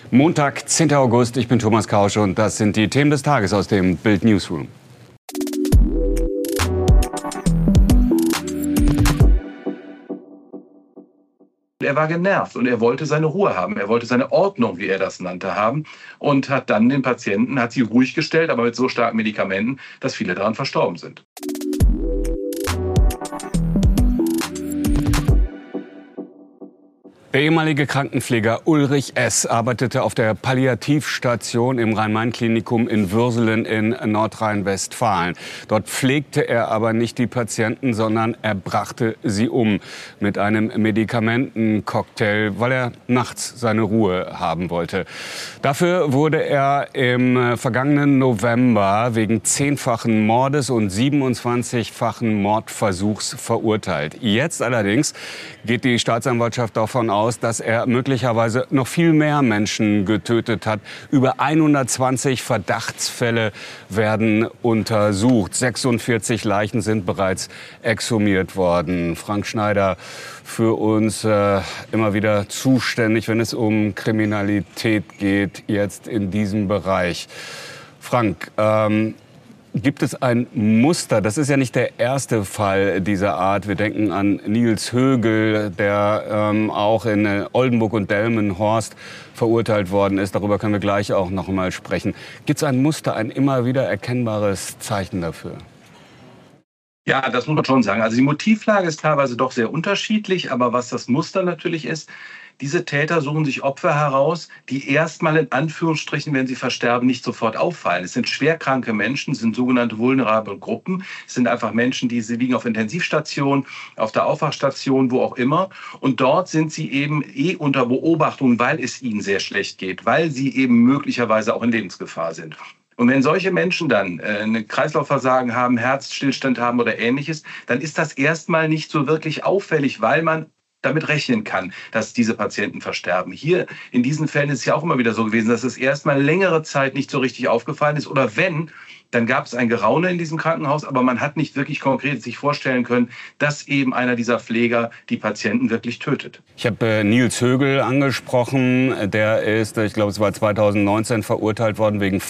Montag, 10. August, ich bin Thomas Kausch und das sind die Themen des Tages aus dem Bild Newsroom. Er war genervt und er wollte seine Ruhe haben. Er wollte seine Ordnung, wie er das nannte, haben und hat dann den Patienten, hat sie ruhig gestellt, aber mit so starken Medikamenten, dass viele daran verstorben sind. Der ehemalige Krankenpfleger Ulrich S. arbeitete auf der Palliativstation im Rhein-Main-Klinikum in Würselen in Nordrhein-Westfalen. Dort pflegte er aber nicht die Patienten, sondern er brachte sie um mit einem Medikamentencocktail, weil er nachts seine Ruhe haben wollte. Dafür wurde er im vergangenen November wegen 10-fachen Mordes und 27-fachen Mordversuchs verurteilt. Jetzt allerdings geht die Staatsanwaltschaft davon aus, dass er möglicherweise noch viel mehr Menschen getötet hat. Über 120 Verdachtsfälle werden untersucht. 46 Leichen sind bereits exhumiert worden. Frank Schneider, für uns immer wieder zuständig, wenn es um Kriminalität geht, jetzt in diesem Bereich. Frank, gibt es ein Muster? Das ist ja nicht der erste Fall dieser Art. Wir denken an Nils Högel, der auch in Oldenburg und Delmenhorst verurteilt worden ist. Darüber können wir gleich auch noch mal sprechen. Gibt es ein Muster, ein immer wieder erkennbares Zeichen dafür? Ja, das muss man schon sagen. Also die Motivlage ist teilweise doch sehr unterschiedlich, aber was das Muster natürlich ist, diese Täter suchen sich Opfer heraus, die erstmal in Anführungsstrichen, wenn sie versterben, nicht sofort auffallen. Es sind schwerkranke Menschen, es sind sogenannte vulnerable Gruppen. Es sind einfach Menschen, sie liegen auf Intensivstationen, auf der Aufwachstation, wo auch immer. Und dort sind sie eben unter Beobachtung, weil es ihnen sehr schlecht geht, weil sie eben möglicherweise auch in Lebensgefahr sind. Und wenn solche Menschen dann ein Kreislaufversagen haben, Herzstillstand haben oder Ähnliches, dann ist das erstmal nicht so wirklich auffällig, weil man damit rechnen kann, dass diese Patienten versterben. Hier in diesen Fällen ist es ja auch immer wieder so gewesen, dass es erstmal längere Zeit nicht so richtig aufgefallen ist. Oder wenn, dann gab es ein Geraune in diesem Krankenhaus, aber man hat nicht wirklich konkret sich vorstellen können, dass eben einer dieser Pfleger die Patienten wirklich tötet. Ich habe Nils Högel angesprochen. Der ist, ich glaube, es war 2019 verurteilt worden wegen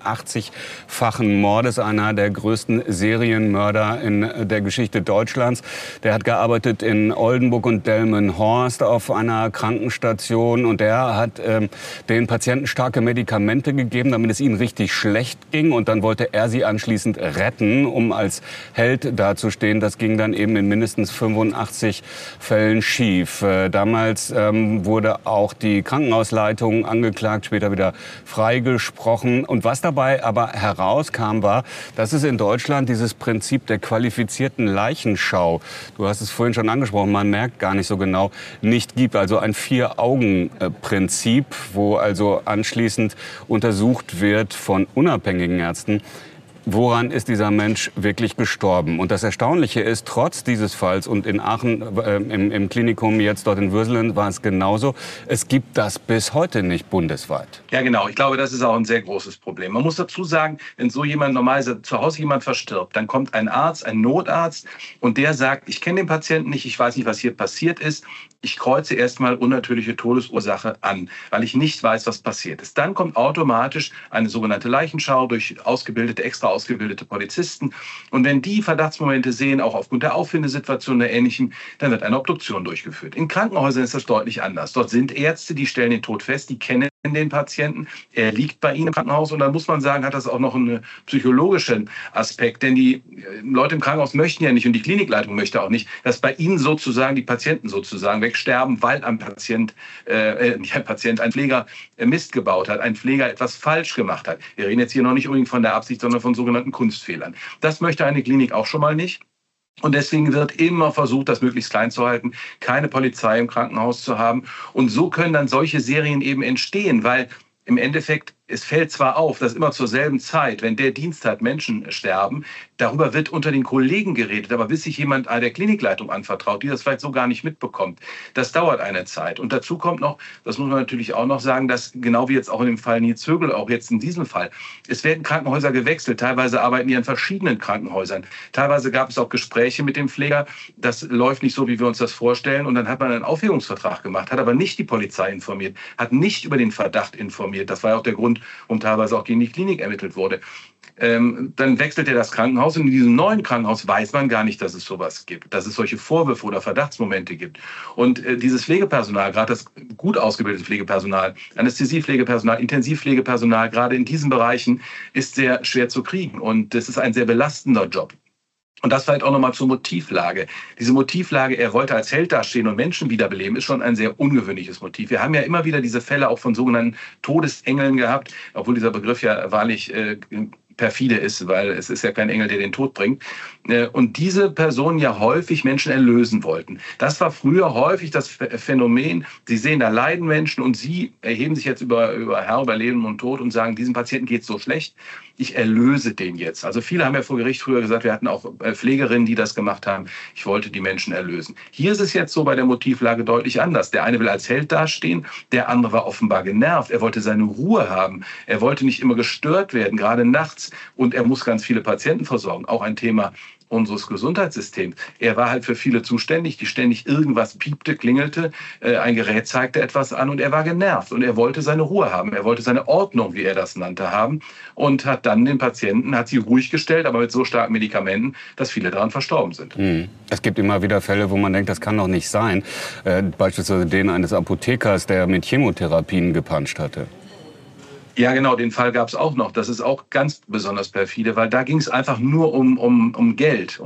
85-fachen Mordes, einer der größten Serienmörder in der Geschichte Deutschlands. Der hat gearbeitet in Oldenburg und Delmenhorst auf einer Krankenstation und der hat den Patienten starke Medikamente gegeben, damit es ihnen richtig schlecht ging, und dann wollte er sie anschließend retten, um als Held dazustehen. Das ging dann eben in mindestens 85 Fällen schief. Damals wurde auch die Krankenhausleitung angeklagt, später wieder freigesprochen. Und was dabei aber herauskam, war, dass es in Deutschland dieses Prinzip der qualifizierten Leichenschau, du hast es vorhin schon angesprochen, man merkt gar nicht so genau, nicht gibt. Also ein Vier-Augen-Prinzip, wo also anschließend untersucht wird von unabhängigen Ärzten, woran ist dieser Mensch wirklich gestorben? Und das Erstaunliche ist, trotz dieses Falls und in Aachen im Klinikum jetzt dort in Würselen war es genauso, es gibt das bis heute nicht bundesweit. Ja, genau. Ich glaube, das ist auch ein sehr großes Problem. Man muss dazu sagen, wenn so jemand normalerweise zu Hause jemand verstirbt, dann kommt ein Arzt, ein Notarzt, und der sagt, ich kenne den Patienten nicht, ich weiß nicht, was hier passiert ist. Ich kreuze erstmal unnatürliche Todesursache an, weil ich nicht weiß, was passiert ist. Dann kommt automatisch eine sogenannte Leichenschau durch extra ausgebildete Polizisten. Und wenn die Verdachtsmomente sehen, auch aufgrund der Auffindesituation oder Ähnlichem, dann wird eine Obduktion durchgeführt. In Krankenhäusern ist das deutlich anders. Dort sind Ärzte, die stellen den Tod fest, die kennen den Patienten, er liegt bei ihnen im Krankenhaus, und dann muss man sagen, hat das auch noch einen psychologischen Aspekt, denn die Leute im Krankenhaus möchten ja nicht, und die Klinikleitung möchte auch nicht, dass bei ihnen sozusagen die Patienten sozusagen wegsterben, weil ein Pfleger Mist gebaut hat, ein Pfleger etwas falsch gemacht hat. Wir reden jetzt hier noch nicht unbedingt von der Absicht, sondern von sogenannten Kunstfehlern. Das möchte eine Klinik auch schon mal nicht. Und deswegen wird immer versucht, das möglichst klein zu halten, keine Polizei im Krankenhaus zu haben. Und so können dann solche Serien eben entstehen, weil im Endeffekt es fällt zwar auf, dass immer zur selben Zeit, wenn der Dienst hat, Menschen sterben, darüber wird unter den Kollegen geredet, aber bis sich jemand der Klinikleitung anvertraut, die das vielleicht so gar nicht mitbekommt, das dauert eine Zeit. Und dazu kommt noch, das muss man natürlich auch noch sagen, dass genau wie jetzt auch in dem Fall Nils Högel, auch jetzt in diesem Fall, es werden Krankenhäuser gewechselt, teilweise arbeiten die in verschiedenen Krankenhäusern, teilweise gab es auch Gespräche mit dem Pfleger, das läuft nicht so, wie wir uns das vorstellen, und dann hat man einen Aufhebungsvertrag gemacht, hat aber nicht die Polizei informiert, hat nicht über den Verdacht informiert, das war ja auch der Grund, warum teilweise auch gegen die Klinik ermittelt wurde. Dann wechselt er das Krankenhaus und in diesem neuen Krankenhaus weiß man gar nicht, dass es sowas gibt, dass es solche Vorwürfe oder Verdachtsmomente gibt. Und dieses Pflegepersonal, gerade das gut ausgebildete Pflegepersonal, Anästhesiepflegepersonal, Intensivpflegepersonal, gerade in diesen Bereichen ist sehr schwer zu kriegen und das ist ein sehr belastender Job. Und das vielleicht auch nochmal zur Motivlage. Diese Motivlage, er wollte als Held dastehen und Menschen wiederbeleben, ist schon ein sehr ungewöhnliches Motiv. Wir haben ja immer wieder diese Fälle auch von sogenannten Todesengeln gehabt, obwohl dieser Begriff ja wahrlich perfide ist, weil es ist ja kein Engel, der den Tod bringt. Und diese Personen ja häufig Menschen erlösen wollten. Das war früher häufig das Phänomen. Sie sehen, da leiden Menschen und sie erheben sich jetzt über Leben und Tod und sagen, diesem Patienten geht es so schlecht, ich erlöse den jetzt. Also viele haben ja vor Gericht früher gesagt, wir hatten auch Pflegerinnen, die das gemacht haben. Ich wollte die Menschen erlösen. Hier ist es jetzt so bei der Motivlage deutlich anders. Der eine will als Held dastehen, der andere war offenbar genervt. Er wollte seine Ruhe haben. Er wollte nicht immer gestört werden, gerade nachts. Und er muss ganz viele Patienten versorgen. Auch ein Thema unseres Gesundheitssystems. Er war halt für viele zuständig, die ständig irgendwas piepte, klingelte, ein Gerät zeigte etwas an und er war genervt und er wollte seine Ruhe haben. Er wollte seine Ordnung, wie er das nannte, haben und hat dann den Patienten, hat sie ruhig gestellt, aber mit so starken Medikamenten, dass viele daran verstorben sind. Es gibt immer wieder Fälle, wo man denkt, das kann doch nicht sein. Beispielsweise den eines Apothekers, der mit Chemotherapien gepanscht hatte. Ja, genau, den Fall gab es auch noch. Das ist auch ganz besonders perfide, weil da ging es einfach nur um Geld,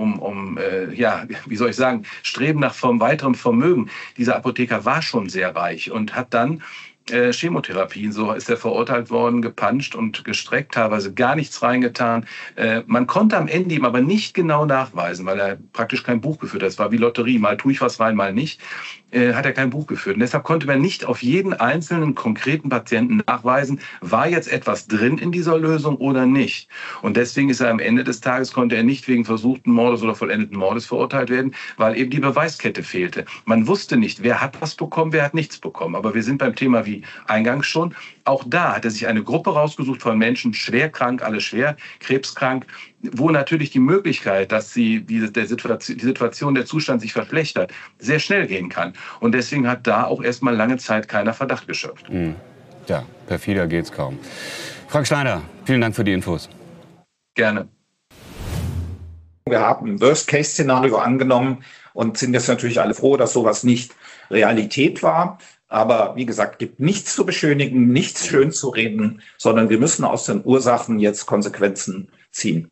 wie soll ich sagen, Streben nach weiterem Vermögen. Dieser Apotheker war schon sehr reich und hat dann Chemotherapien, so ist er verurteilt worden, gepanscht und gestreckt, teilweise gar nichts reingetan. Man konnte am Ende ihm aber nicht genau nachweisen, weil er praktisch kein Buch geführt hat. Es war wie Lotterie, mal tue ich was rein, mal nicht. Hat er kein Buch geführt. Und deshalb konnte man nicht auf jeden einzelnen konkreten Patienten nachweisen, war jetzt etwas drin in dieser Lösung oder nicht. Und deswegen ist er am Ende des Tages, konnte er nicht wegen versuchten Mordes oder vollendeten Mordes verurteilt werden, weil eben die Beweiskette fehlte. Man wusste nicht, wer hat was bekommen, wer hat nichts bekommen. Aber wir sind beim Thema wie eingangs schon. Auch da hat er sich eine Gruppe rausgesucht von Menschen, schwer krank, alle schwer, krebskrank, wo natürlich die Möglichkeit, dass die Situation, der Zustand sich verschlechtert, sehr schnell gehen kann. Und deswegen hat da auch erstmal lange Zeit keiner Verdacht geschöpft. Ja, perfider geht's kaum. Frank Schneider, vielen Dank für die Infos. Gerne. Wir haben ein Worst-Case-Szenario angenommen und sind jetzt natürlich alle froh, dass sowas nicht Realität war. Aber wie gesagt, gibt nichts zu beschönigen, nichts schön zu reden, sondern wir müssen aus den Ursachen jetzt Konsequenzen ziehen.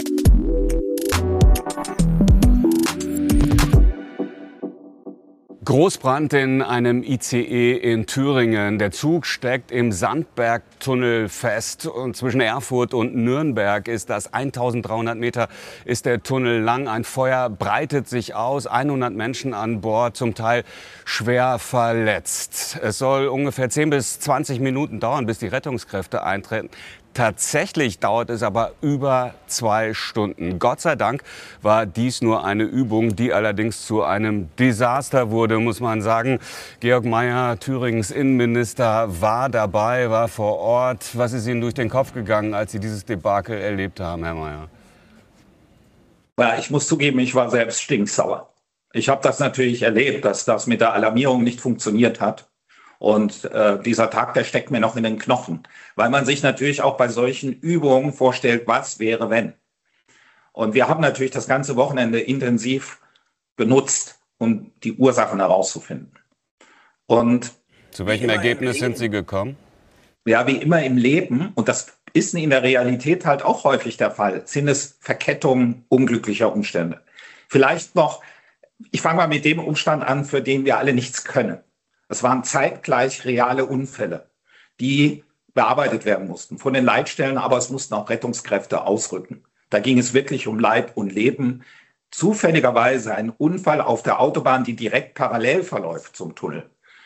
Großbrand in einem ICE in Thüringen. Der Zug steckt im Sandbergtunnel fest. Und zwischen Erfurt und Nürnberg ist das 1300 Meter ist der Tunnel lang. Ein Feuer breitet sich aus. 100 Menschen an Bord, zum Teil schwer verletzt. Es soll ungefähr 10 bis 20 Minuten dauern, bis die Rettungskräfte eintreten. Tatsächlich dauert es aber über 2 Stunden. Gott sei Dank war dies nur eine Übung, die allerdings zu einem Desaster wurde, muss man sagen. Georg Mayer, Thüringens Innenminister, war dabei, war vor Ort. Was ist Ihnen durch den Kopf gegangen, als Sie dieses Debakel erlebt haben, Herr Mayer? Ja, ich muss zugeben, ich war selbst stinksauer. Ich habe das natürlich erlebt, dass das mit der Alarmierung nicht funktioniert hat. Und dieser Tag, der steckt mir noch in den Knochen, weil man sich natürlich auch bei solchen Übungen vorstellt, was wäre, wenn. Und wir haben natürlich das ganze Wochenende intensiv genutzt, um die Ursachen herauszufinden. Und zu welchem Ergebnis sind Sie gekommen? Ja, wie immer im Leben, und das ist in der Realität halt auch häufig der Fall, sind es Verkettungen unglücklicher Umstände. Vielleicht noch, ich fange mal mit dem Umstand an, für den wir alle nichts können. Es waren zeitgleich reale Unfälle, die bearbeitet werden mussten von den Leitstellen, aber es mussten auch Rettungskräfte ausrücken. Da ging es wirklich um Leib und Leben. Zufälligerweise ein Unfall auf der Autobahn, die direkt parallel verläuft zum Tunnel.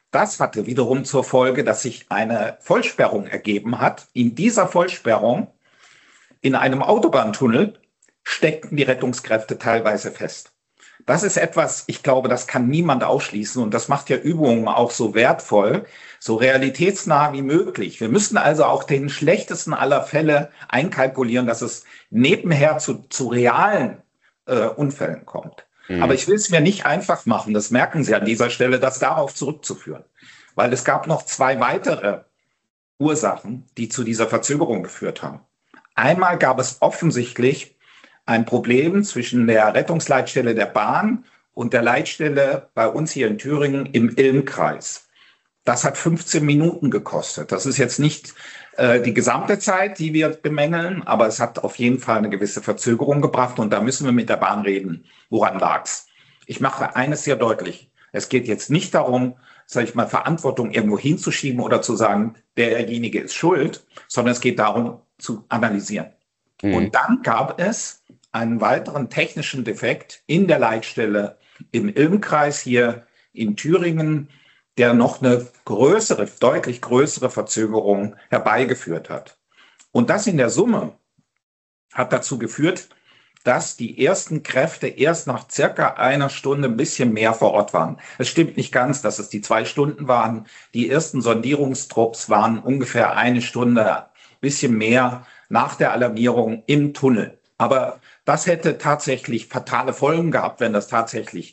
Das hatte wiederum zur Folge, dass sich eine Vollsperrung ergeben hat. In dieser Vollsperrung, in einem Autobahntunnel, steckten die Rettungskräfte teilweise fest. Das ist etwas, ich glaube, das kann niemand ausschließen und das macht ja Übungen auch so wertvoll, so realitätsnah wie möglich. Wir müssen also auch den schlechtesten aller Fälle einkalkulieren, dass es nebenher zu realen Unfällen kommt. Aber ich will es mir nicht einfach machen, das merken Sie an dieser Stelle, das darauf zurückzuführen. Weil es gab noch 2 weitere Ursachen, die zu dieser Verzögerung geführt haben. Einmal gab es offensichtlich ein Problem zwischen der Rettungsleitstelle der Bahn und der Leitstelle bei uns hier in Thüringen im Ilm-Kreis. Das hat 15 Minuten gekostet. Das ist jetzt nicht die gesamte Zeit, die wir bemängeln, aber es hat auf jeden Fall eine gewisse Verzögerung gebracht und da müssen wir mit der Bahn reden. Woran lag's? Ich mache eines sehr deutlich. Es geht jetzt nicht darum, sage ich mal, Verantwortung irgendwo hinzuschieben oder zu sagen, derjenige ist schuld, sondern es geht darum, zu analysieren. Und dann gab es einen weiteren technischen Defekt in der Leitstelle im Ilm-Kreis hier in Thüringen, der noch eine größere, deutlich größere Verzögerung herbeigeführt hat. Und das in der Summe hat dazu geführt, dass die ersten Kräfte erst nach circa einer Stunde ein bisschen mehr vor Ort waren. Es stimmt nicht ganz, dass es die 2 Stunden waren. Die ersten Sondierungstrupps waren ungefähr 1 Stunde, ein bisschen mehr nach der Alarmierung im Tunnel. Aber das hätte tatsächlich fatale Folgen gehabt, wenn das tatsächlich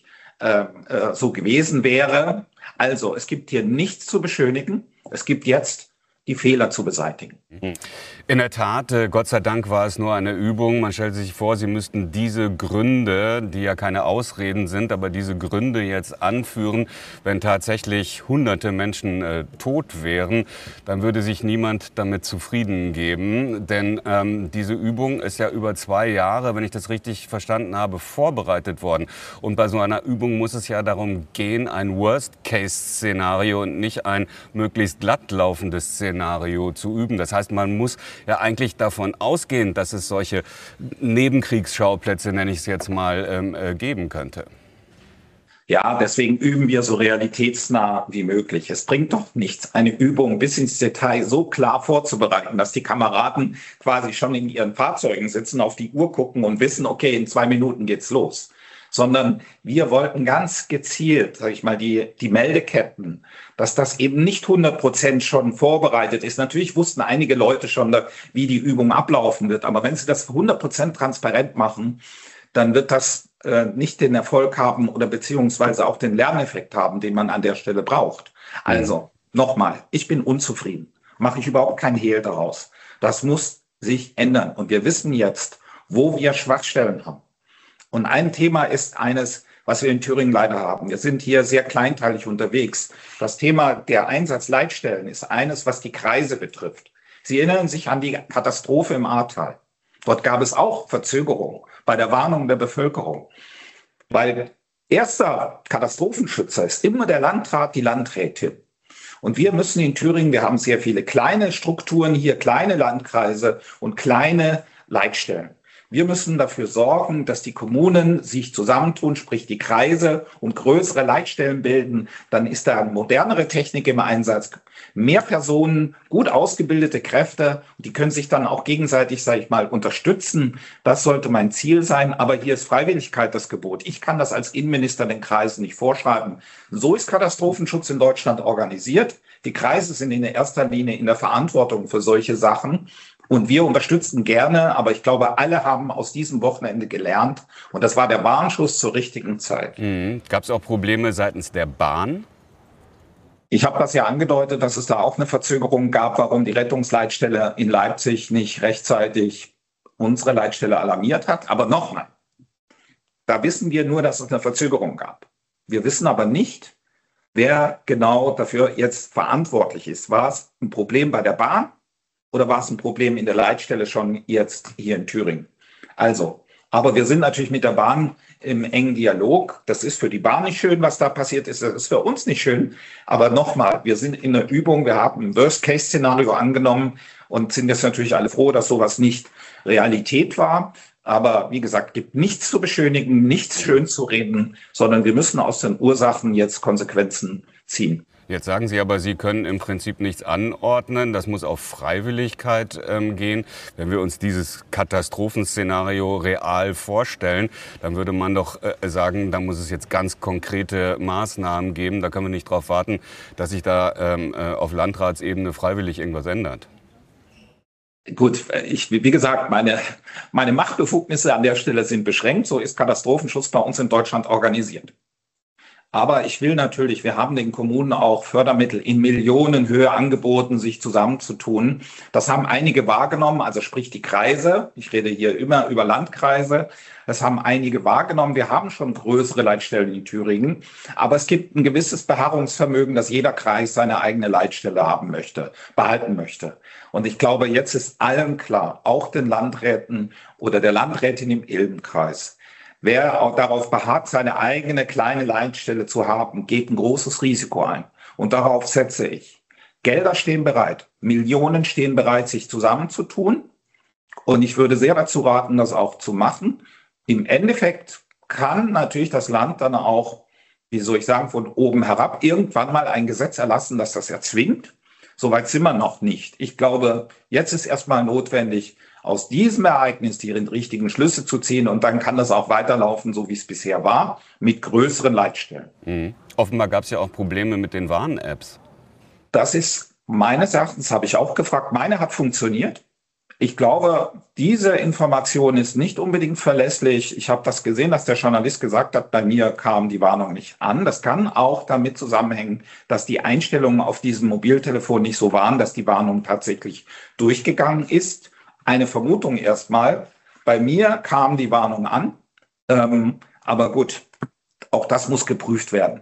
so gewesen wäre. Also es gibt hier nichts zu beschönigen. Es gibt jetzt die Fehler zu beseitigen. In der Tat, Gott sei Dank war es nur eine Übung. Man stellt sich vor, Sie müssten diese Gründe, die ja keine Ausreden sind, aber diese Gründe jetzt anführen, wenn tatsächlich hunderte Menschen tot wären, dann würde sich niemand damit zufrieden geben. Denn diese Übung ist ja über 2 Jahre, wenn ich das richtig verstanden habe, vorbereitet worden. Und bei so einer Übung muss es ja darum gehen, ein Worst-Case-Szenario und nicht ein möglichst glatt laufendes Szenario zu üben. Das heißt, man muss ja eigentlich davon ausgehen, dass es solche Nebenkriegsschauplätze, nenne ich es jetzt mal, geben könnte. Ja, deswegen üben wir so realitätsnah wie möglich. Es bringt doch nichts, eine Übung bis ins Detail so klar vorzubereiten, dass die Kameraden quasi schon in ihren Fahrzeugen sitzen, auf die Uhr gucken und wissen, okay, in 2 Minuten geht's los. Sondern wir wollten ganz gezielt, sage ich mal, die Meldeketten, dass das eben nicht 100% schon vorbereitet ist. Natürlich wussten einige Leute schon, wie die Übung ablaufen wird, aber wenn sie das 100% transparent machen, dann wird das nicht den Erfolg haben oder beziehungsweise auch den Lerneffekt haben, den man an der Stelle braucht. Also, nochmal, ich bin unzufrieden, mache ich überhaupt kein Hehl daraus. Das muss sich ändern und wir wissen jetzt, wo wir Schwachstellen haben. Und ein Thema ist eines, was wir in Thüringen leider haben. Wir sind hier sehr kleinteilig unterwegs. Das Thema der Einsatzleitstellen ist eines, was die Kreise betrifft. Sie erinnern sich an die Katastrophe im Ahrtal. Dort gab es auch Verzögerungen bei der Warnung der Bevölkerung. Weil erster Katastrophenschützer ist immer der Landrat, die Landrätin. Und wir müssen in Thüringen, wir haben sehr viele kleine Strukturen hier, kleine Landkreise und kleine Leitstellen. Wir müssen dafür sorgen, dass die Kommunen sich zusammentun, sprich die Kreise und größere Leitstellen bilden. Dann ist da modernere Technik im Einsatz, mehr Personen, gut ausgebildete Kräfte. Die können sich dann auch gegenseitig, sage ich mal, unterstützen. Das sollte mein Ziel sein. Aber hier ist Freiwilligkeit das Gebot. Ich kann das als Innenminister den Kreisen nicht vorschreiben. So ist Katastrophenschutz in Deutschland organisiert. Die Kreise sind in erster Linie in der Verantwortung für solche Sachen. Und wir unterstützen gerne, aber ich glaube, alle haben aus diesem Wochenende gelernt. Und das war der Warnschuss zur richtigen Zeit. Gab es auch Probleme seitens der Bahn? Ich habe das ja angedeutet, dass es da auch eine Verzögerung gab, warum die Rettungsleitstelle in Leipzig nicht rechtzeitig unsere Leitstelle alarmiert hat. Aber nochmal, da wissen wir nur, dass es eine Verzögerung gab. Wir wissen aber nicht, wer genau dafür jetzt verantwortlich ist. War es ein Problem bei der Bahn? Oder war es ein Problem in der Leitstelle schon jetzt hier in Thüringen? Also, aber wir sind natürlich mit der Bahn im engen Dialog. Das ist für die Bahn nicht schön, was da passiert ist. Das ist für uns nicht schön. Aber nochmal, wir sind in der Übung. Wir haben ein Worst-Case-Szenario angenommen und sind jetzt natürlich alle froh, dass sowas nicht Realität war. Aber wie gesagt, gibt nichts zu beschönigen, nichts schön zu reden, sondern wir müssen aus den Ursachen jetzt Konsequenzen ziehen. Jetzt sagen Sie aber, Sie können im Prinzip nichts anordnen. Das muss auf Freiwilligkeit gehen. Wenn wir uns dieses Katastrophenszenario real vorstellen, dann würde man doch sagen, da muss es jetzt ganz konkrete Maßnahmen geben. Da können wir nicht darauf warten, dass sich da auf Landratsebene freiwillig irgendwas ändert. Gut, wie gesagt, meine Machtbefugnisse an der Stelle sind beschränkt. So ist Katastrophenschutz bei uns in Deutschland organisiert. Aber ich will natürlich, wir haben den Kommunen auch Fördermittel in Millionenhöhe angeboten, sich zusammenzutun. Das haben einige wahrgenommen, also sprich die Kreise. Ich rede hier immer über Landkreise. Das haben einige wahrgenommen. Wir haben schon größere Leitstellen in Thüringen. Aber es gibt ein gewisses Beharrungsvermögen, dass jeder Kreis seine eigene Leitstelle behalten möchte. Und ich glaube, jetzt ist allen klar, auch den Landräten oder der Landrätin im Ilmenkreis, wer auch darauf beharrt, seine eigene kleine Leitstelle zu haben, geht ein großes Risiko ein. Und darauf setze ich. Gelder stehen bereit. Millionen stehen bereit, sich zusammenzutun. Und ich würde sehr dazu raten, das auch zu machen. Im Endeffekt kann natürlich das Land dann auch, wie soll ich sagen, von oben herab irgendwann mal ein Gesetz erlassen, das das erzwingt. Soweit sind wir noch nicht. Ich glaube, jetzt ist erstmal notwendig, aus diesem Ereignis die richtigen Schlüsse zu ziehen. Und dann kann das auch weiterlaufen, so wie es bisher war, mit größeren Leitstellen. Offenbar gab es ja auch Probleme mit den Warn-Apps. Das ist meines Erachtens, habe ich auch gefragt, meine hat funktioniert. Ich glaube, diese Information ist nicht unbedingt verlässlich. Ich habe das gesehen, dass der Journalist gesagt hat, bei mir kam die Warnung nicht an. Das kann auch damit zusammenhängen, dass die Einstellungen auf diesem Mobiltelefon nicht so waren, dass die Warnung tatsächlich durchgegangen ist. Eine Vermutung erstmal. Bei mir kam die Warnung an. Aber gut, auch das muss geprüft werden.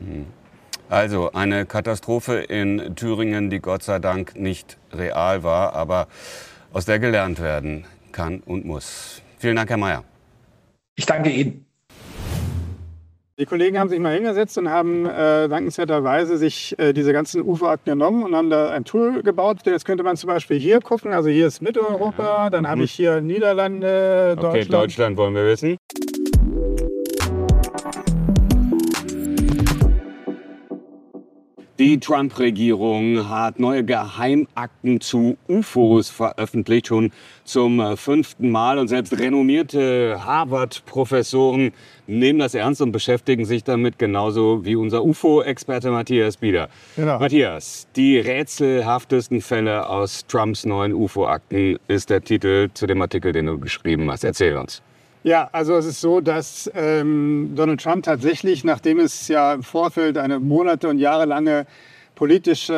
Also eine Katastrophe in Thüringen, die Gott sei Dank nicht real war, aber aus der gelernt werden kann und muss. Vielen Dank, Herr Mayer. Ich danke Ihnen. Die Kollegen haben sich mal hingesetzt und haben dankenswerterweise sich diese ganzen UFO-Akten genommen und haben da ein Tool gebaut. Jetzt könnte man zum Beispiel hier gucken. Also hier ist Mitteleuropa, dann habe ich hier Niederlande, Deutschland. Okay, Deutschland wollen wir wissen. Die Trump-Regierung hat neue Geheimakten zu UFOs veröffentlicht, schon zum 5. Mal. Und selbst renommierte Harvard-Professoren nehmen das ernst und beschäftigen sich damit, genauso wie unser UFO-Experte Matthias Bieder. Genau. Matthias, die rätselhaftesten Fälle aus Trumps neuen UFO-Akten ist der Titel zu dem Artikel, den du geschrieben hast. Erzähl uns. Ja, also es ist so, dass Donald Trump tatsächlich, nachdem es ja im Vorfeld eine monate- und jahrelange politische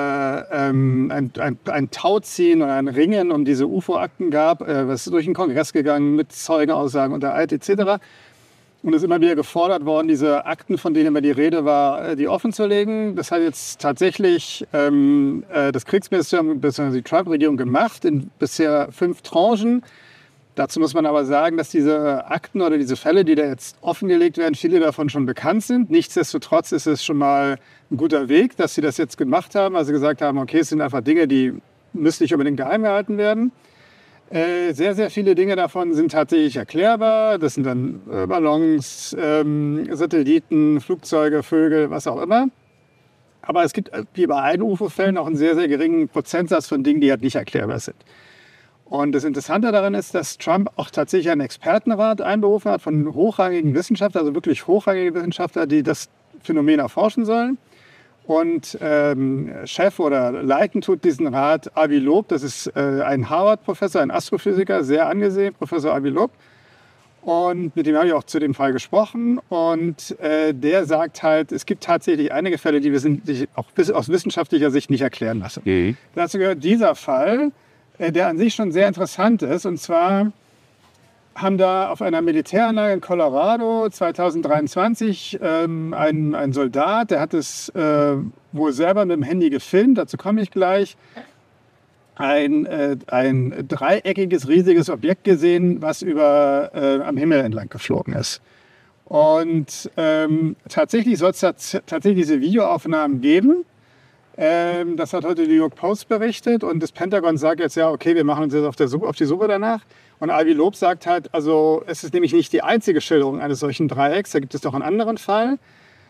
ein Tauziehen oder ein Ringen um diese UFO-Akten gab, was ist durch den Kongress gegangen mit Zeugenaussagen unter Eid etc. Und es ist immer wieder gefordert worden, diese Akten, von denen immer die Rede war, die offen zu legen. Das hat jetzt tatsächlich das Kriegsministerium bzw. die Trump-Regierung gemacht, in bisher 5 Tranchen. Dazu muss man aber sagen, dass diese Akten oder diese Fälle, die da jetzt offengelegt werden, viele davon schon bekannt sind. Nichtsdestotrotz ist es schon mal ein guter Weg, dass sie das jetzt gemacht haben. Also gesagt haben, okay, es sind einfach Dinge, die müssen nicht unbedingt geheim gehalten werden. Sehr, sehr viele Dinge davon sind tatsächlich erklärbar. Das sind dann Ballons, Satelliten, Flugzeuge, Vögel, was auch immer. Aber es gibt wie bei allen UFO-Fällen auch einen sehr, sehr geringen Prozentsatz von Dingen, die halt nicht erklärbar sind. Und das Interessante daran ist, dass Trump auch tatsächlich einen Expertenrat einberufen hat von hochrangigen Wissenschaftlern, also wirklich hochrangigen Wissenschaftlern, die das Phänomen erforschen sollen. Und Chef oder leiten tut diesen Rat Avi Loeb, das ist ein Harvard-Professor, ein Astrophysiker, sehr angesehen, Professor Avi Loeb. Und mit dem habe ich auch zu dem Fall gesprochen. Und der sagt halt, es gibt tatsächlich einige Fälle, die wir sich auch aus wissenschaftlicher Sicht nicht erklären lassen. Dazu gehört dieser Fall, der an sich schon sehr interessant ist. Und zwar haben da auf einer Militäranlage in Colorado 2023 ein Soldat, der hat es wohl selber mit dem Handy gefilmt, dazu komme ich gleich, ein dreieckiges, riesiges Objekt gesehen, was am Himmel entlang geflogen ist. Und tatsächlich soll es tatsächlich diese Videoaufnahmen geben. Das hat heute die New York Post berichtet und das Pentagon sagt jetzt, ja, okay, wir machen uns jetzt auf die Suche danach. Und Avi Loeb sagt halt, also es ist nämlich nicht die einzige Schilderung eines solchen Dreiecks, da gibt es doch einen anderen Fall.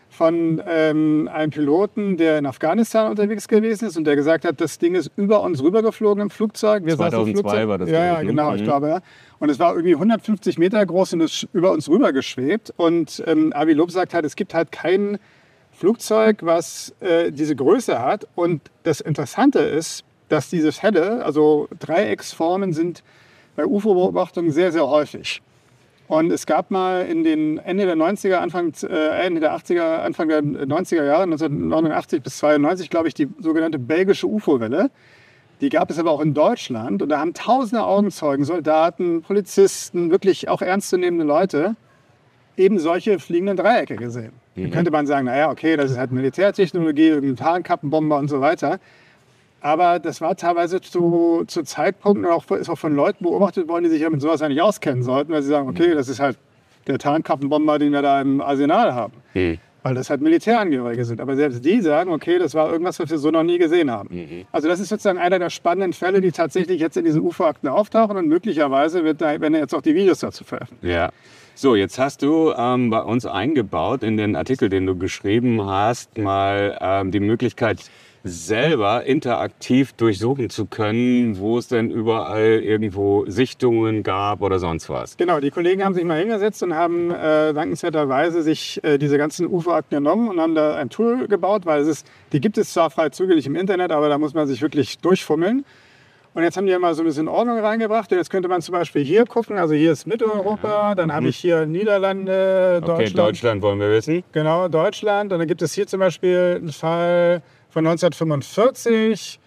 von einem Piloten, der in Afghanistan unterwegs gewesen ist und der gesagt hat, das Ding ist über uns rübergeflogen im Flugzeug. Wir 2002 war das. Ja, genau, ich glaube, ja. Und es war irgendwie 150 Meter groß und ist über uns rüber geschwebt. Und Avi Loeb sagt halt, es gibt halt kein Flugzeug, was diese Größe hat. Und das Interessante ist, dass diese Fälle, also Dreiecksformen, sind bei UFO-Beobachtungen sehr, sehr häufig. Und es gab mal in den Ende der 90er, Ende der 80er, Anfang der 90er Jahre, 1989 bis 92, glaube ich, die sogenannte belgische UFO-Welle. Die gab es aber auch in Deutschland. Und da haben tausende Augenzeugen, Soldaten, Polizisten, wirklich auch ernstzunehmende Leute, eben solche fliegenden Dreiecke gesehen. Dann könnte man sagen, naja, okay, das ist halt Militärtechnologie, irgendein Tarnkappenbomber und so weiter. Aber das war teilweise zu Zeitpunkten ist auch von Leuten beobachtet worden, die sich ja mit sowas eigentlich auskennen sollten, weil sie sagen, okay, das ist halt der Tarnkappenbomber, den wir da im Arsenal haben. Weil das halt Militärangehörige sind. Aber selbst die sagen, okay, das war irgendwas, was wir so noch nie gesehen haben. Also das ist sozusagen einer der spannenden Fälle, die tatsächlich jetzt in diesen UFO-Akten auftauchen und möglicherweise werden jetzt auch die Videos dazu veröffentlicht. Ja. So, jetzt hast du bei uns eingebaut in den Artikel, den du geschrieben hast, mal die Möglichkeit, selber interaktiv durchsuchen zu können, wo es denn überall irgendwo Sichtungen gab oder sonst was. Genau, die Kollegen haben sich mal hingesetzt und haben dankenswerterweise sich diese ganzen UFO-Akten genommen und haben da ein Tool gebaut, weil die gibt es zwar frei zugänglich im Internet, aber da muss man sich wirklich durchfummeln. Und jetzt haben die ja mal so ein bisschen Ordnung reingebracht. Und jetzt könnte man zum Beispiel hier gucken, also hier ist Mitteleuropa, dann habe ich hier Niederlande, Deutschland. Okay, Deutschland wollen wir wissen. Genau, Deutschland. Und dann gibt es hier zum Beispiel einen Fall von 1945.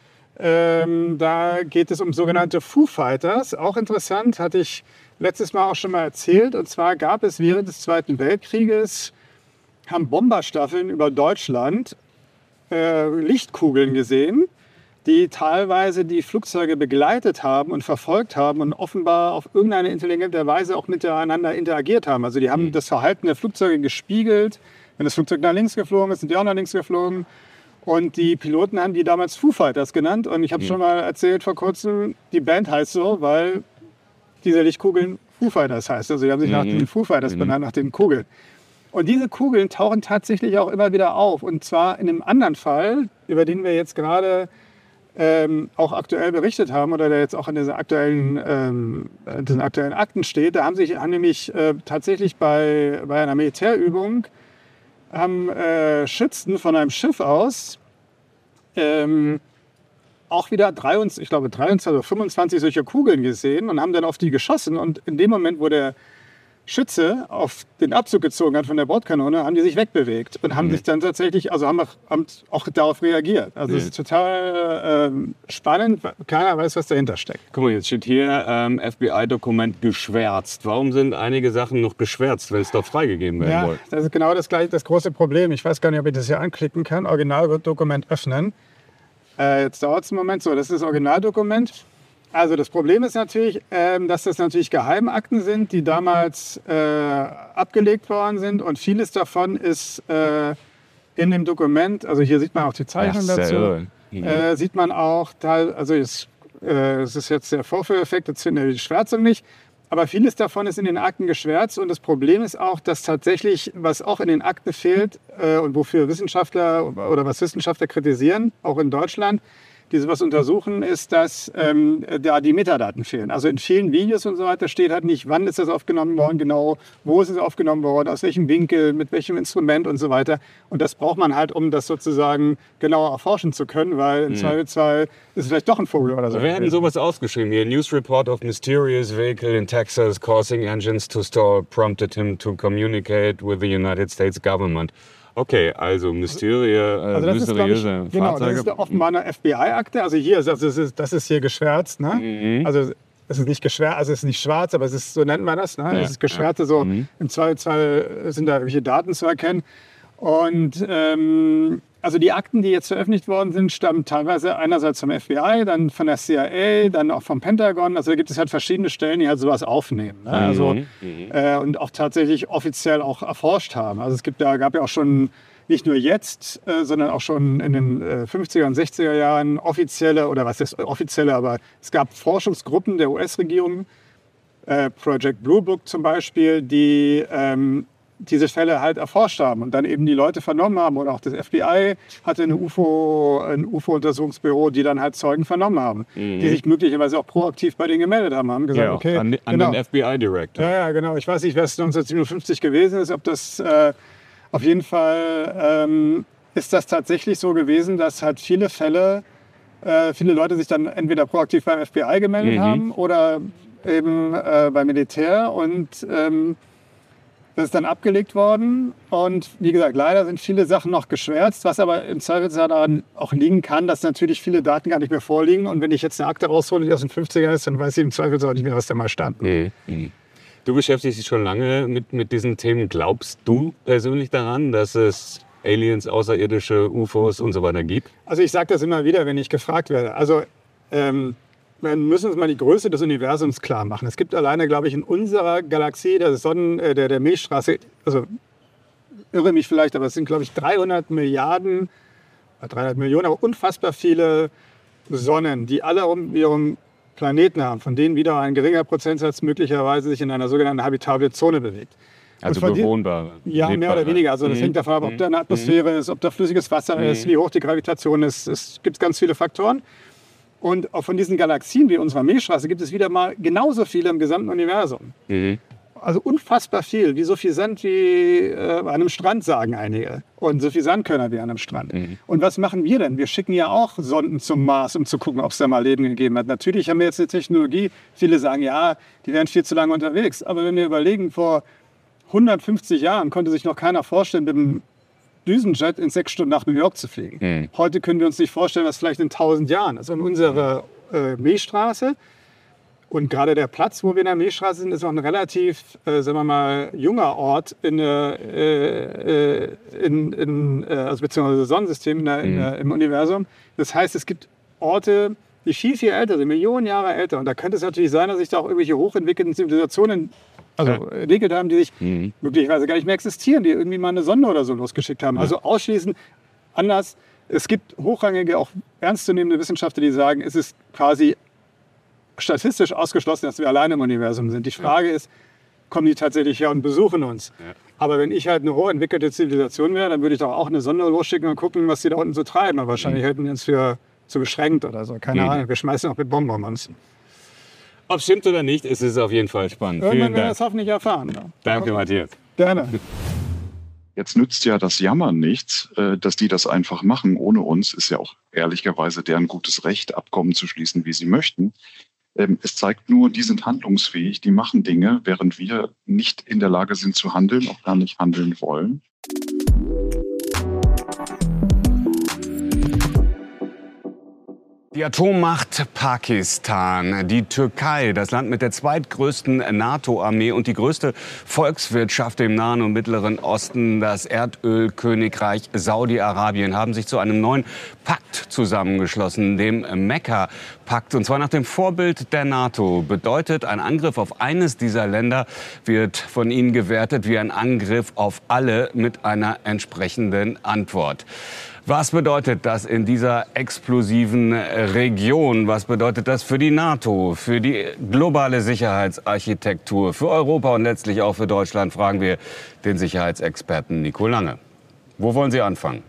Da geht es um sogenannte Foo Fighters. Auch interessant, hatte ich letztes Mal auch schon mal erzählt. Und zwar gab es während des Zweiten Weltkrieges, haben Bomberstaffeln über Deutschland Lichtkugeln gesehen, die teilweise die Flugzeuge begleitet haben und verfolgt haben und offenbar auf irgendeine intelligente Weise auch miteinander interagiert haben. Also die haben das Verhalten der Flugzeuge gespiegelt. Wenn das Flugzeug nach links geflogen ist, sind die auch nach links geflogen. Und die Piloten haben die damals Foo Fighters genannt. Und ich habe schon mal erzählt vor kurzem, die Band heißt so, weil diese Lichtkugeln Foo Fighters heißt. Also die haben sich nach den Foo Fighters benannt, nach den Kugeln. Und diese Kugeln tauchen tatsächlich auch immer wieder auf. Und zwar in einem anderen Fall, über den wir jetzt gerade auch aktuell berichtet haben oder der jetzt auch in diesen aktuellen Akten steht. Da haben nämlich tatsächlich bei einer Militärübung haben Schützen von einem Schiff aus auch wieder 23 oder 25 solcher Kugeln gesehen und haben dann auf die geschossen. Und in dem Moment, wo der Schütze auf den Abzug gezogen hat von der Bordkanone, haben die sich wegbewegt und haben sich dann tatsächlich, also haben auch darauf reagiert. Also es ist total spannend, keiner weiß, was dahinter steckt. Guck mal, jetzt steht hier FBI-Dokument geschwärzt. Warum sind einige Sachen noch geschwärzt, wenn es doch freigegeben werden soll? Das ist genau das große Problem. Ich weiß gar nicht, ob ich das hier anklicken kann. Originaldokument öffnen. Jetzt dauert es einen Moment. So, das ist das Originaldokument. Also das Problem ist natürlich, dass das natürlich Geheimakten sind, die damals abgelegt worden sind. Und vieles davon ist in dem Dokument, also hier sieht man auch die Zeichnung dazu, sieht man auch, also es ist jetzt der Vorführeffekt, jetzt finden wir die Schwärzung nicht. Aber vieles davon ist in den Akten geschwärzt. Und das Problem ist auch, dass tatsächlich, was auch in den Akten fehlt und wofür Wissenschaftler oder was Wissenschaftler kritisieren, auch in Deutschland, die sowas untersuchen, ist, dass da die Metadaten fehlen. Also in vielen Videos und so weiter steht halt nicht, wann ist das aufgenommen worden, genau, wo ist es aufgenommen worden, aus welchem Winkel, mit welchem Instrument und so weiter. Und das braucht man halt, um das sozusagen genauer erforschen zu können, weil im Zweifelsfall ist es vielleicht doch ein Vogel oder so. Wir hätten sowas ausgeschrieben hier. News report of mysterious vehicle in Texas causing engines to stall prompted him to communicate with the United States government. Okay, also mysteriöse Fahrzeuge. Genau, das ist offenbar eine FBI-Akte. Also hier, das ist hier geschwärzt. Ne? Also es ist nicht geschwärzt, also es ist nicht schwarz, aber es ist, so nennt man das. Ne? Ja, es ist geschwärzt, so im Zweifelsfall sind da irgendwelche Daten zu erkennen. Und also die Akten, die jetzt veröffentlicht worden sind, stammen teilweise einerseits vom FBI, dann von der CIA, dann auch vom Pentagon. Also da gibt es halt verschiedene Stellen, die halt sowas aufnehmen. Ne? Also, und auch tatsächlich offiziell auch erforscht haben. Also gab ja auch schon, nicht nur jetzt, sondern auch schon in den 50er und 60er Jahren offizielle, oder was ist offizielle, aber es gab Forschungsgruppen der US-Regierung, Project Blue Book zum Beispiel, die diese Fälle halt erforscht haben und dann eben die Leute vernommen haben. Oder auch das FBI hatte ein UFO-Untersuchungsbüro, die dann halt Zeugen vernommen haben, die sich möglicherweise auch proaktiv bei denen gemeldet haben. Haben gesagt, Ja, okay, an genau. den FBI-Director. Ja, genau. Ich weiß nicht, wer es 1957 gewesen ist, ob das auf jeden Fall ist das tatsächlich so gewesen, dass halt viele Fälle, viele Leute sich dann entweder proaktiv beim FBI gemeldet haben oder eben beim Militär und das ist dann abgelegt worden. Und wie gesagt, leider sind viele Sachen noch geschwärzt, was aber im Zweifelsfall daran auch liegen kann, dass natürlich viele Daten gar nicht mehr vorliegen. Und wenn ich jetzt eine Akte raushole, die aus den 50ern ist, dann weiß ich im Zweifelsfall nicht mehr, was da mal stand. Du beschäftigst dich schon lange mit diesen Themen. Glaubst du persönlich daran, dass es Aliens, außerirdische UFOs und so weiter gibt? Also ich sage das immer wieder, wenn ich gefragt werde. Also wir müssen uns mal die Größe des Universums klar machen. Es gibt alleine, glaube ich, in unserer Galaxie, der Milchstraße, also irre mich vielleicht, aber es sind, glaube ich, 300 Millionen, aber unfassbar viele Sonnen, die alle um ihren Planeten haben, von denen wieder ein geringer Prozentsatz möglicherweise sich in einer sogenannten habitable Zone bewegt. Also bewohnbar. Ja, mehr oder weniger. Also das hängt davon ab, ob da eine Atmosphäre ist, ob da flüssiges Wasser ist, wie hoch die Gravitation ist. Es gibt ganz viele Faktoren. Und auch von diesen Galaxien wie unserer Milchstraße gibt es wieder mal genauso viele im gesamten Universum. Also unfassbar viel, wie so viel Sand wie an einem Strand, sagen einige. Und so viel Sandkörner wie an einem Strand. Und was machen wir denn? Wir schicken ja auch Sonden zum Mars, um zu gucken, ob es da mal Leben gegeben hat. Natürlich haben wir jetzt eine Technologie, viele sagen, ja, die wären viel zu lange unterwegs. Aber wenn wir überlegen, vor 150 Jahren konnte sich noch keiner vorstellen, mit dem Düsenjet in 6 Stunden nach New York zu fliegen. Heute können wir uns nicht vorstellen, was vielleicht in 1000 Jahren. Also in unserer Milchstraße und gerade der Platz, wo wir in der Milchstraße sind, ist auch ein relativ, sagen wir mal, junger Ort also beziehungsweise Sonnensystem im Universum. Das heißt, es gibt Orte, die viel, viel älter sind, Millionen Jahre älter. Und da könnte es natürlich sein, dass sich da auch irgendwelche hochentwickelten Zivilisationen entwickelt haben, die sich möglicherweise gar nicht mehr existieren, die irgendwie mal eine Sonde oder so losgeschickt haben. Also ausschließen, anders. Es gibt hochrangige, auch ernstzunehmende Wissenschaftler, die sagen, es ist quasi statistisch ausgeschlossen, dass wir alleine im Universum sind. Die Frage ist, kommen die tatsächlich her und besuchen uns? Aber wenn ich halt eine hochentwickelte Zivilisation wäre, dann würde ich doch auch eine Sonde losschicken und gucken, was die da unten so treiben. Aber wahrscheinlich hätten wir uns für zu beschränkt oder so. Keine Ahnung, wir schmeißen auch mit Bomben um uns. Ob es stimmt oder nicht, ist es auf jeden Fall spannend. Irgendwann Vielen werden wir Dank. das hoffentlich erfahren. Ja. Danke, Matthias. Gerne. Jetzt nützt ja das Jammern nichts, dass die das einfach machen ohne uns. Ist ja auch ehrlicherweise deren gutes Recht, Abkommen zu schließen, wie sie möchten. Es zeigt nur, die sind handlungsfähig, die machen Dinge, während wir nicht in der Lage sind zu handeln, auch gar nicht handeln wollen. Die Atommacht Pakistan, die Türkei, das Land mit der zweitgrößten NATO-Armee und die größte Volkswirtschaft im Nahen und Mittleren Osten, das Erdölkönigreich Saudi-Arabien, haben sich zu einem neuen Pakt zusammengeschlossen, dem Mekka-Pakt. Und zwar nach dem Vorbild der NATO. Bedeutet, ein Angriff auf eines dieser Länder wird von ihnen gewertet wie ein Angriff auf alle mit einer entsprechenden Antwort. Was bedeutet das in dieser explosiven Region? Was bedeutet das für die NATO, für die globale Sicherheitsarchitektur, für Europa und letztlich auch für Deutschland? Fragen wir den Sicherheitsexperten Nico Lange. Wo wollen Sie anfangen?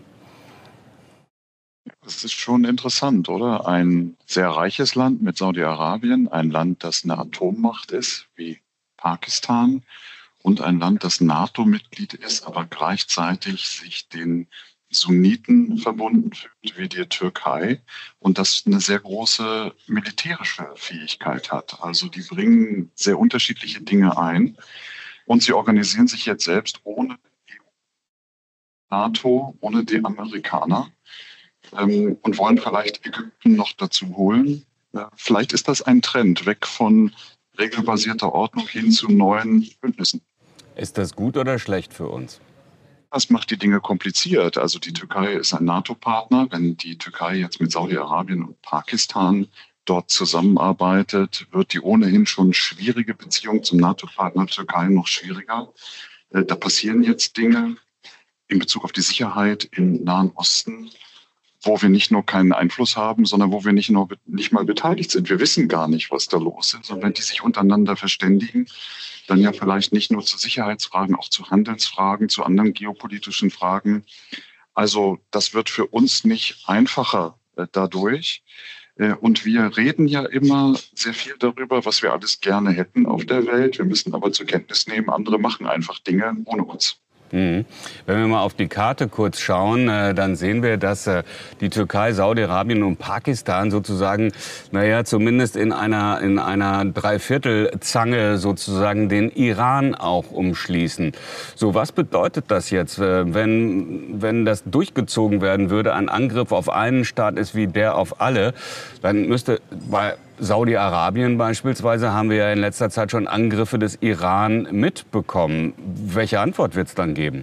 Das ist schon interessant, oder? Ein sehr reiches Land mit Saudi-Arabien, ein Land, das eine Atommacht ist, wie Pakistan, und ein Land, das NATO-Mitglied ist, aber gleichzeitig sich den Sunniten verbunden fühlt, wie die Türkei, und das eine sehr große militärische Fähigkeit hat. Also die bringen sehr unterschiedliche Dinge ein und sie organisieren sich jetzt selbst ohne die NATO, ohne die Amerikaner und wollen vielleicht Ägypten noch dazu holen. Vielleicht ist das ein Trend, weg von regelbasierter Ordnung hin zu neuen Bündnissen. Ist das gut oder schlecht für uns? Das macht die Dinge kompliziert. Also die Türkei ist ein NATO-Partner. Wenn die Türkei jetzt mit Saudi-Arabien und Pakistan dort zusammenarbeitet, wird die ohnehin schon schwierige Beziehung zum NATO-Partner Türkei noch schwieriger. Da passieren jetzt Dinge in Bezug auf die Sicherheit im Nahen Osten, wo wir nicht nur keinen Einfluss haben, sondern wo wir nicht mal beteiligt sind. Wir wissen gar nicht, was da los ist. Und wenn die sich untereinander verständigen, dann ja vielleicht nicht nur zu Sicherheitsfragen, auch zu Handelsfragen, zu anderen geopolitischen Fragen. Also das wird für uns nicht einfacher dadurch. Und wir reden ja immer sehr viel darüber, was wir alles gerne hätten auf der Welt. Wir müssen aber zur Kenntnis nehmen, andere machen einfach Dinge ohne uns. Wenn wir mal auf die Karte kurz schauen, dann sehen wir, dass die Türkei, Saudi-Arabien und Pakistan sozusagen, zumindest in einer Dreiviertelzange sozusagen den Iran auch umschließen. So, was bedeutet das jetzt, wenn das durchgezogen werden würde, ein Angriff auf einen Staat ist wie der auf alle, dann müsste bei Saudi-Arabien beispielsweise haben wir ja in letzter Zeit schon Angriffe des Iran mitbekommen. Welche Antwort wird es dann geben?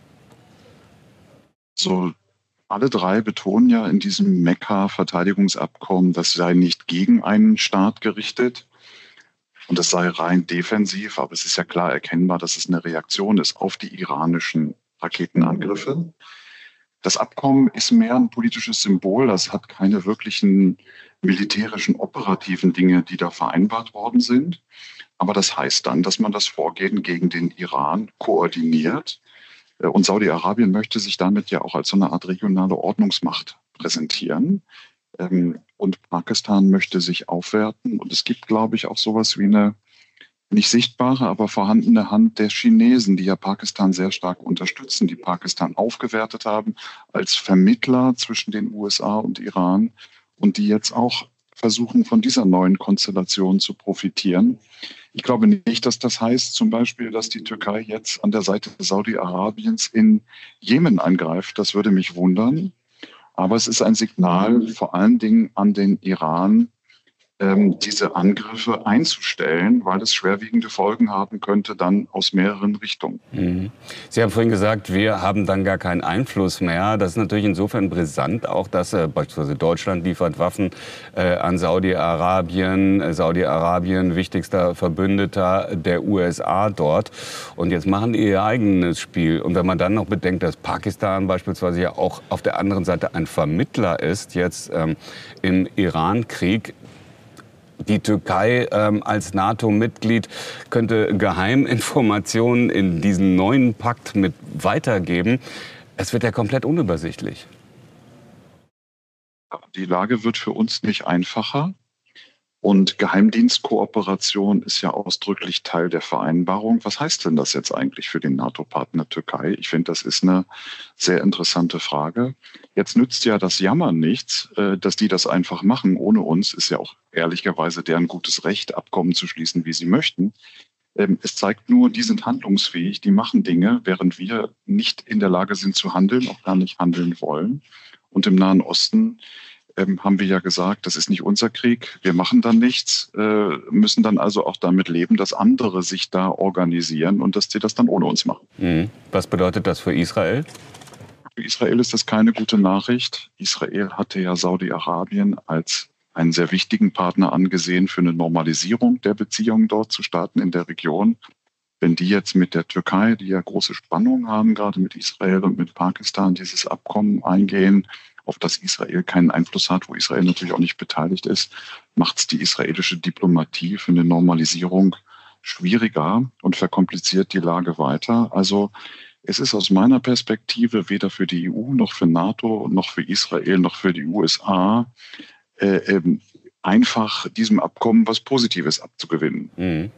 So, alle drei betonen ja in diesem Mekka-Verteidigungsabkommen, das sei nicht gegen einen Staat gerichtet und das sei rein defensiv. Aber es ist ja klar erkennbar, dass es eine Reaktion ist auf die iranischen Raketenangriffe. Das Abkommen ist mehr ein politisches Symbol. Das hat keine wirklichen militärischen, operativen Dinge, die da vereinbart worden sind. Aber das heißt dann, dass man das Vorgehen gegen den Iran koordiniert. Und Saudi-Arabien möchte sich damit ja auch als so eine Art regionale Ordnungsmacht präsentieren. Und Pakistan möchte sich aufwerten. Und es gibt, glaube ich, auch sowas wie eine nicht sichtbare, aber vorhandene Hand der Chinesen, die ja Pakistan sehr stark unterstützen, die Pakistan aufgewertet haben als Vermittler zwischen den USA und Iran und die jetzt auch versuchen, von dieser neuen Konstellation zu profitieren. Ich glaube nicht, dass das heißt zum Beispiel, dass die Türkei jetzt an der Seite Saudi-Arabiens in Jemen angreift. Das würde mich wundern. Aber es ist ein Signal vor allen Dingen an den Iran, diese Angriffe einzustellen, weil es schwerwiegende Folgen haben könnte, dann aus mehreren Richtungen. Sie haben vorhin gesagt, wir haben dann gar keinen Einfluss mehr. Das ist natürlich insofern brisant, auch dass beispielsweise Deutschland liefert Waffen an Saudi-Arabien. Saudi-Arabien, wichtigster Verbündeter der USA dort. Und jetzt machen die ihr eigenes Spiel. Und wenn man dann noch bedenkt, dass Pakistan beispielsweise ja auch auf der anderen Seite ein Vermittler ist, jetzt im Iran-Krieg, die Türkei als NATO-Mitglied könnte Geheiminformationen in diesen neuen Pakt mit weitergeben. Es wird ja komplett unübersichtlich. Die Lage wird für uns nicht einfacher. Und Geheimdienstkooperation ist ja ausdrücklich Teil der Vereinbarung. Was heißt denn das jetzt eigentlich für den NATO-Partner Türkei? Ich finde, das ist eine sehr interessante Frage. Jetzt nützt ja das Jammern nichts, dass die das einfach machen ohne uns. Ist ja auch ehrlicherweise deren gutes Recht, Abkommen zu schließen, wie sie möchten. Es zeigt nur, die sind handlungsfähig, die machen Dinge, während wir nicht in der Lage sind zu handeln, auch gar nicht handeln wollen. Und im Nahen Osten haben wir ja gesagt, das ist nicht unser Krieg, wir machen dann nichts, müssen dann also auch damit leben, dass andere sich da organisieren und dass sie das dann ohne uns machen. Was bedeutet das für Israel? Für Israel ist das keine gute Nachricht. Israel hatte ja Saudi-Arabien als einen sehr wichtigen Partner angesehen für eine Normalisierung der Beziehungen dort zu Staaten in der Region. Wenn die jetzt mit der Türkei, die ja große Spannungen haben, gerade mit Israel und mit Pakistan, dieses Abkommen eingehen, auf das Israel keinen Einfluss hat, wo Israel natürlich auch nicht beteiligt ist, macht es die israelische Diplomatie für eine Normalisierung schwieriger und verkompliziert die Lage weiter. Also es ist aus meiner Perspektive weder für die EU noch für NATO noch für Israel noch für die USA einfach diesem Abkommen was Positives abzugewinnen.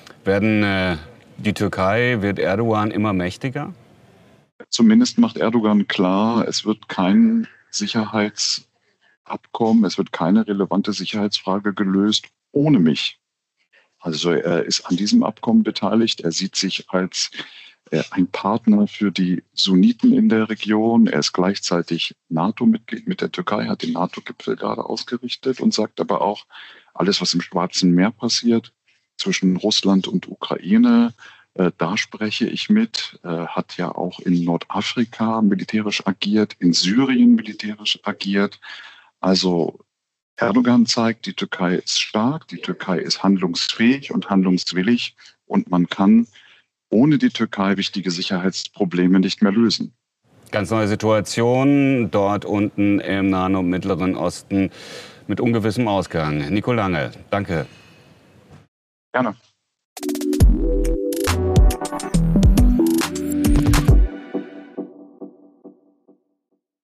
Wird Erdogan immer mächtiger? Zumindest macht Erdogan klar, es wird kein Sicherheitsabkommen, es wird keine relevante Sicherheitsfrage gelöst ohne mich. Also er ist an diesem Abkommen beteiligt, er sieht sich als ein Partner für die Sunniten in der Region. Er ist gleichzeitig NATO-Mitglied mit der Türkei, hat den NATO-Gipfel gerade ausgerichtet und sagt aber auch, alles, was im Schwarzen Meer passiert, zwischen Russland und Ukraine, da spreche ich mit, hat ja auch in Nordafrika militärisch agiert, in Syrien militärisch agiert. Also Erdogan zeigt, die Türkei ist stark, die Türkei ist handlungsfähig und handlungswillig und man kann ohne die Türkei wichtige Sicherheitsprobleme nicht mehr lösen. Ganz neue Situation dort unten im Nahen und Mittleren Osten mit ungewissem Ausgang. Nico Lange, danke. Gerne.